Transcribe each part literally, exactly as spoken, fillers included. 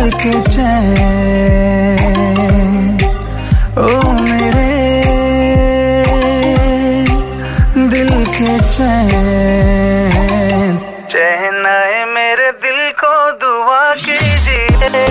के चैन, ओ मेरे दिल के चैन, चैन आए मेरे दिल को दुआ कीजिए।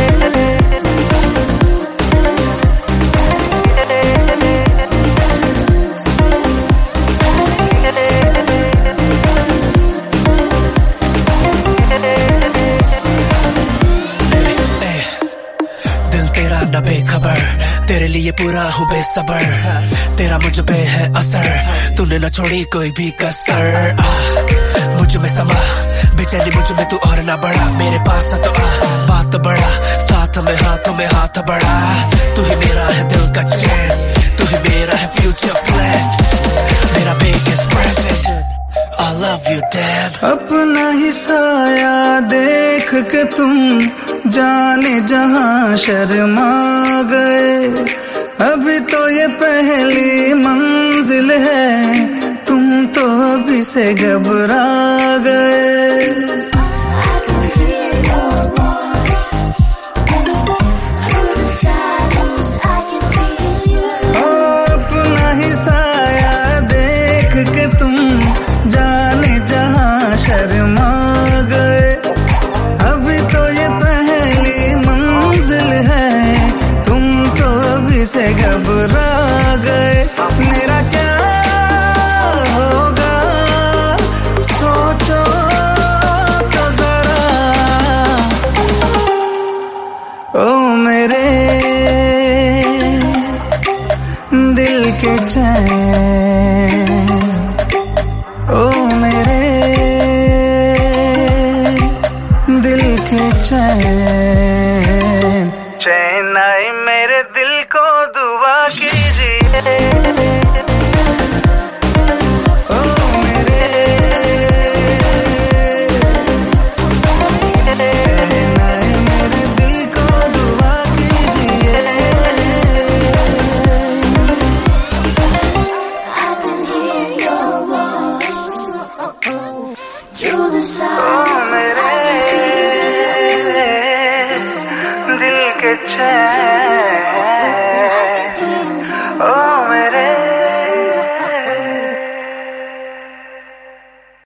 न बेखबर तेरे लिए पूरा हूँ बेसबर, तेरा मुझ पे है असर, तूने न छोड़ी कोई भी कसर। मुझ में समा बेचैनी मुझ में तू और ना बढ़ा, मेरे पास तो आ बात बड़ा, साथ में हाथों में हाथ बढ़ा। तू ही मेरा है दिल का चैन, तू ही मेरा है फ्यूचर प्लान, मेरा biggest present, I love you damn। अपना ही साया देख के तुम जाने जहां शर्मा गए, अभी तो ये पहली मंजिल है, तुम तो अभी से घबरा गए। अपना ही साया देख के तुम जाने जहां शर्मा गए, अभी तो ये पहली मंजिल है, तुम तो अभी से घबरा गए। मेरा क्या होगा सोचो तो जरा, ओ मेरे दिल के चैन, ओ मेरे दिल के चैन, चैन आए मेरे दिल को दुआ कीजिए। ओ मेरे चैन आए मेरे दिल को दुआ कीजिए। Through the silence, ओ मेरे